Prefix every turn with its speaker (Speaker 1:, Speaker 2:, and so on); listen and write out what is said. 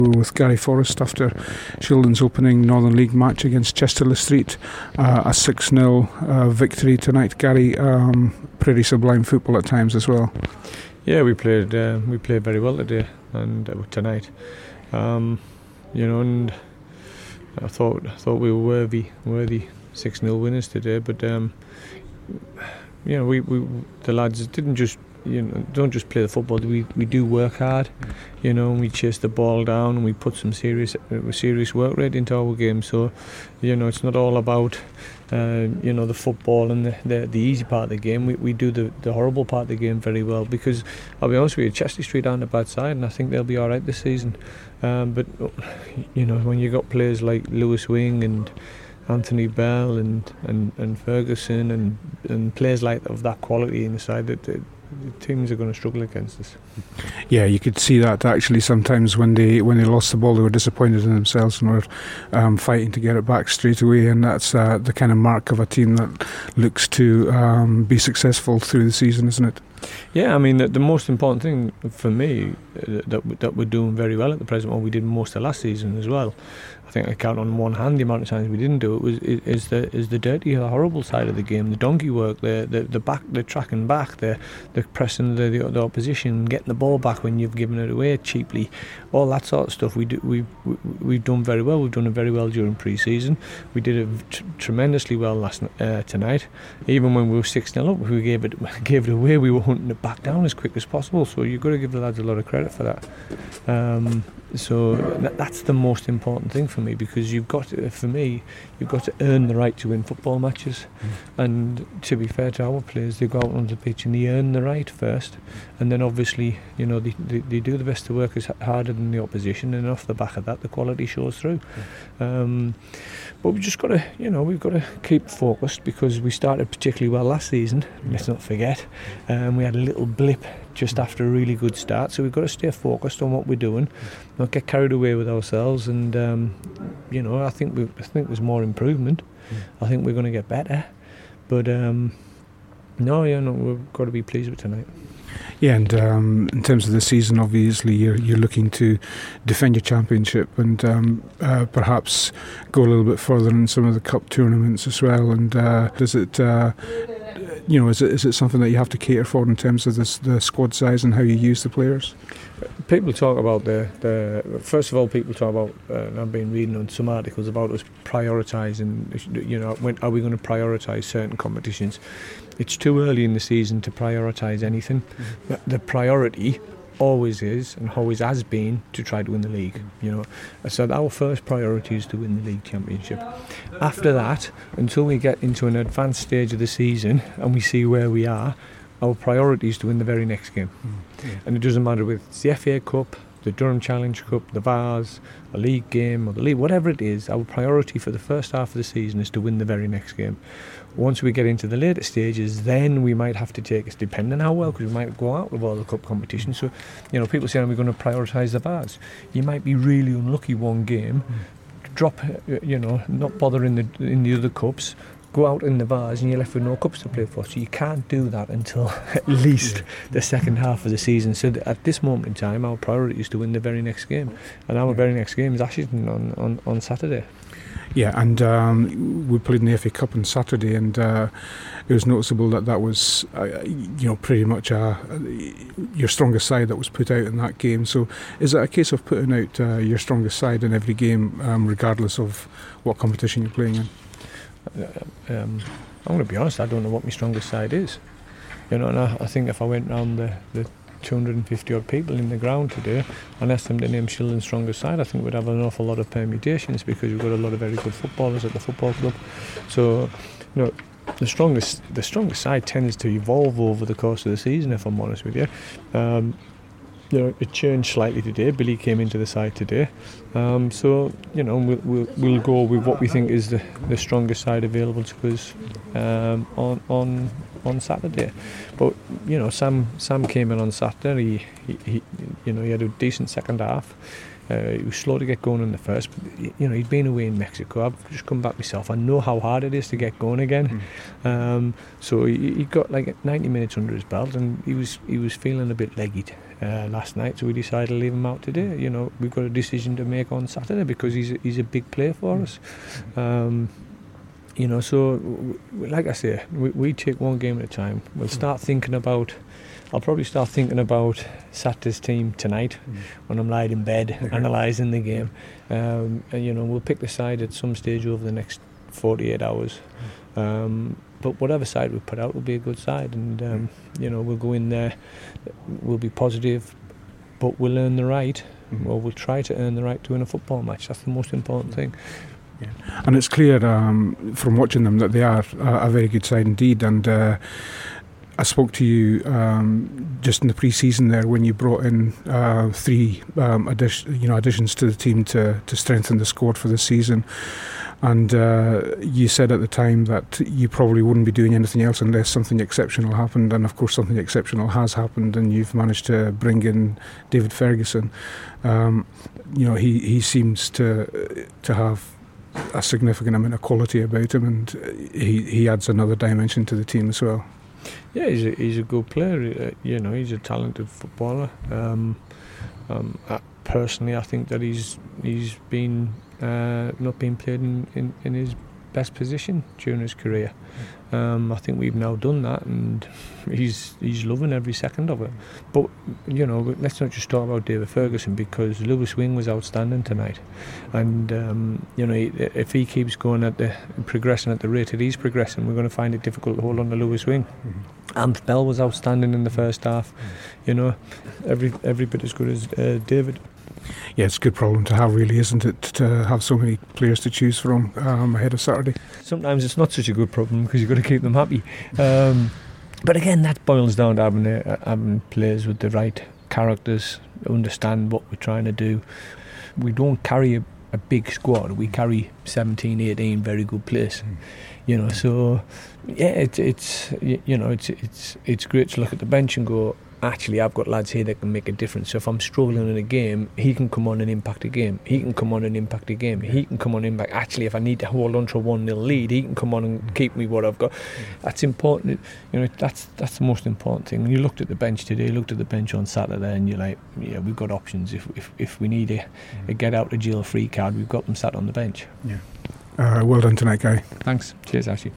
Speaker 1: with Gary Forrest after Shildon's opening Northern League match against Chester-le-Street, a 6-0 victory tonight. Gary, pretty sublime football at times as well.
Speaker 2: Yeah, we played very well today and tonight, and I thought we were worthy 6-0 winners today. But we the lads didn't just don't just play the football. We do work hard, and we chase the ball down and we put some serious work rate into our game. So, it's not all about the football and the easy part of the game. We do the horrible part of the game very well, because I'll be honest with you, Chester Street aren't a bad side, and I think they'll be all right this season. But when you got players like Lewis Wing and Anthony Bell and Ferguson and players like of that quality inside, that the teams are going to struggle against us.
Speaker 1: Yeah, you could see that actually sometimes when they lost the ball, they were disappointed in themselves and were fighting to get it back straight away, and that's the kind of mark of a team that looks to be successful through the season, isn't it?
Speaker 2: Yeah, I mean, the most important thing for me that we're doing very well at the present moment, we did most of last season as well. I think I count on one hand the amount of times we didn't do it. Is the dirty, horrible side of the game, the donkey work, the back, the tracking back, the pressing the opposition, getting the ball back when you've given it away cheaply, all that sort of stuff. We've done very well. We've done it very well during pre-season. We did it tremendously well tonight. Even when we were 6-0 up, we gave it away. We were hunting it back down as quick as possible. So you've got to give the lads a lot of credit for that. So that's the most important thing for me, because you've got to earn the right to win football matches. And to be fair to our players, they go out onto the pitch and they earn the right first, and then obviously they do the best to work as harder than the opposition, and off the back of that the quality shows through. But we've just got to we've got to keep focused, because we started particularly well last season. Let's not forget, we had a little blip just after a really good start, so we've got to stay focused on what we're doing, not get carried away with ourselves. And I think there's more improvement. I think we're going to get better, but we've got to be pleased with tonight.
Speaker 1: Yeah, and in terms of the season, obviously you're looking to defend your championship and perhaps go a little bit further in some of the cup tournaments as well. And is it something that you have to cater for in terms of the squad size and how you use the players?
Speaker 2: People talk about first of all, people talk about, I've been reading on some articles about us prioritising, when are we going to prioritise certain competitions? It's too early in the season to prioritise anything. The priority always is and always has been to try to win the league. So our first priority is to win the league championship. After that, until we get into an advanced stage of the season and we see where we are, our priority is to win the very next game. And it doesn't matter if it's the FA Cup, the Durham Challenge Cup, the Vars, a league game or the league, whatever it is, our priority for the first half of the season is to win the very next game. Once we get into the later stages, then we might have to take it, depending on how well, because we might go out with all the cup competition. So, people say, are we going to prioritise the Vars? You might be really unlucky one game, drop, not bother in the other cups, go out in the Vars, and you're left with no cups to play for. So you can't do that until at least the second half of the season. So at this moment in time, our priority is to win the very next game, and our very next game is Ashington on Saturday.
Speaker 1: Yeah, and we played in the FA Cup on Saturday, and it was noticeable that was, pretty much your strongest side that was put out in that game. So is it a case of putting out your strongest side in every game, regardless of what competition you're playing in?
Speaker 2: I'm going to be honest, I don't know what my strongest side is. And I think if I went round the 250 odd people in the ground today and asked them to name Shildon's strongest side, I think we'd have an awful lot of permutations, because we've got a lot of very good footballers at the football club. So the strongest side tends to evolve over the course of the season, if I'm honest with you. It changed slightly today. Billy came into the side today, so we'll go with what we think is the strongest side available to us on Saturday. But Sam came in on Saturday. He had a decent second half. He was slow to get going in the first, but he'd been away in Mexico. I've just come back myself. I know how hard it is to get going again. So he got like 90 minutes under his belt, and he was feeling a bit leggy last night. So we decided to leave him out today. We've got a decision to make on Saturday because he's a big player for us. So like I say, we take one game at a time. We'll start thinking about. I'll probably start thinking about Saturday's team tonight when I'm lying in bed, analysing the game. And we'll pick the side at some stage over the next 48 hours. But whatever side we put out will be a good side, and we'll go in there. We'll be positive, but we'll earn the right. Or we'll try to earn the right to win a football match. That's the most important thing.
Speaker 1: Yeah. And it's clear from watching them that they are a very good side indeed. And I spoke to you just in the pre-season there when you brought in 3 additions to the team to strengthen the squad for this season. And you said at the time that you probably wouldn't be doing anything else unless something exceptional happened. And of course, something exceptional has happened, and you've managed to bring in David Ferguson. He seems to have a significant amount of quality about him, and he adds another dimension to the team as well.
Speaker 2: Yeah, he's a good player. He's a talented footballer. Personally, I think that he's been not been played in his best position during his career. I think we've now done that, and he's loving every second of it. But let's not just talk about David Ferguson, because Lewis Wing was outstanding tonight, and if he keeps going progressing at the rate that he's progressing, we're going to find it difficult to hold on to Lewis Wing. Amps Bell was outstanding in the first half. Every bit as good as David.
Speaker 1: Yeah, it's a good problem to have, really, isn't it, to have so many players to choose from ahead of Saturday.
Speaker 2: Sometimes it's not such a good problem because you've got to keep them happy. But again, that boils down to having players with the right characters, understand what we're trying to do. We don't carry a big squad. We carry 17, 18 very good players. So yeah, it's great to look at the bench and go, actually, I've got lads here that can make a difference. So if I'm struggling in a game, he can come on and impact a game. He can come on and impact a game. He can come on and impact. Actually, if I need to hold on to a 1-0 lead, he can come on and keep me what I've got. That's important. That's the most important thing. When you looked at the bench today, you looked at the bench on Saturday, and you're like, yeah, we've got options. If we need a get out of jail free card, we've got them sat on the bench.
Speaker 1: Yeah. Well done tonight, Guy.
Speaker 2: Thanks. Cheers, Ashley.